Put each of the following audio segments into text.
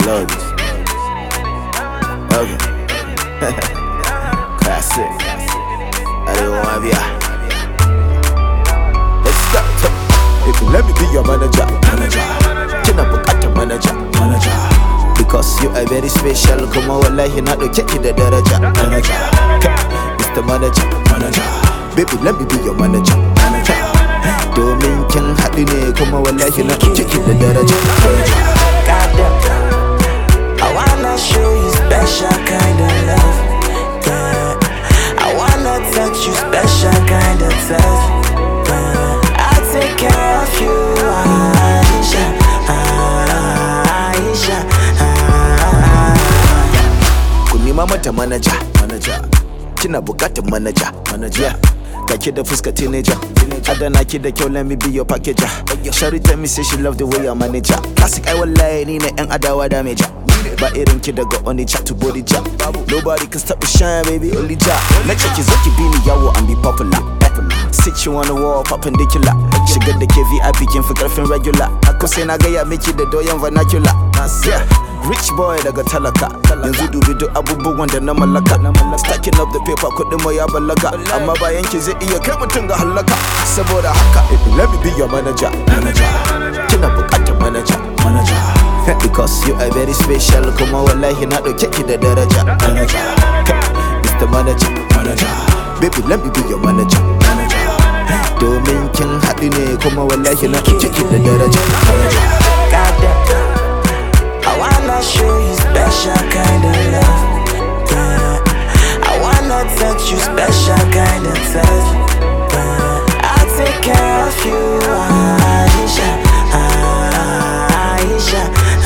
melodies. Okay. Classic. I don't want to be. Let's go. Let me be your manager. Kina bukata manager. Because you are very special. Kuma wallahi na doke ki da daraja. Mr. Manager. Baby, let me be your manager. Domin kin haɗu ne kuma wallahi na doke ki da daraja. I wanna show you special kind of love. Yeah. I wanna touch you special kind of touch. I'll take care of you, Aisha, Aisha, Kunima mata manager. Kina bukatar manager. Kake da fuska teenager. Adana ki da kyau, let me be your packager. Shari tell me say she love the way I manage her. Classic I wallahi ni ne yan adawa damager. Ba irin ki daga Onitsha to Bodija. Nobody can stop the shine, baby, only Jah. Let's check his lucky beanie yawo and be popular. Sit you on the wall, perpendicular. Shigar da ke VIP kin fi karfin regular. Ko sai na gaya miki da doyan vernacular. Yeah, rich boy daga talaka. Yanzu dubi duk abubuwan da na mallaka. Stacking up the paper kuɗin mu ya balaga. Amma bayan ki zai iya kai mutum ga halaka. Saboda haka, let me be your manager. Kina bukatar manager. Because you are very special. Kuma wallahi na doke ki da daraja. Mr. Manager. Baby, let me be your manager. Domin kin haɗu ne kuma wallahi na doke ki da daraja. I wanna show you special kind of love. Yeah. I wanna touch you special kind of touch. Yeah. I'll take care of you, Aisha, Aisha,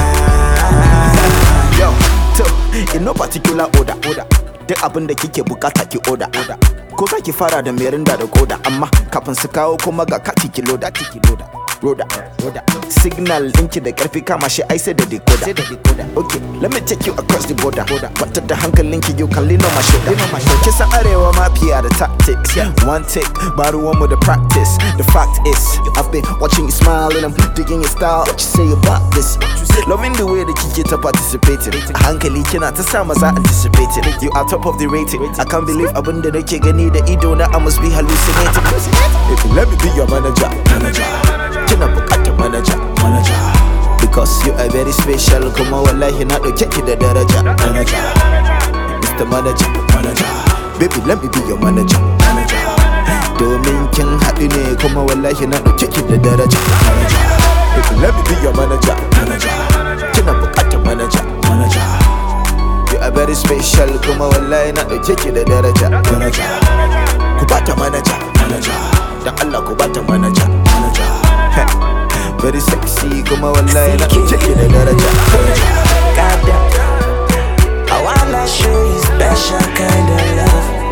Yo, so, in no particular order. Duk abin da kike bukata ki order. Ko za ki fara da merinda da koda. Amma kafin su kawo kuma ga kati ki loda. Roda. Signal ɗinki da ƙarfi kama shi ai sai da decoder. Okay, let me take you across the border. Batar da hankalinki you can lean on my shoulder. Kisan arewa mafiya da tactics. One take, ba ruwanmu da practice. The fact is, I've been watching you smile and I'm digging your style. What you say about this? Loving the way that kike ta participating. A hankali kina ta sa maza anticipating. You are top of the rating. I can't believe abin da nake gani da ido na, I must be hallucinating. Let me be your manager. Kina bukatar manager. Because you are very special. Kuma wallahi na doke ki da daraja. Mr. Manager. Baby, let me be your manager. Domin kin haɗu ne kuma wallahi na doke ki da daraja. Baby, let me be your manager. Kina bukatar manager. You are very special. Kuma wallahi na doke ki da daraja. Ku bata manager. Dan Allah ku bata manager. Very sexy, kuma wallahi na doke ki da daraja. I wanna show you special kind of love.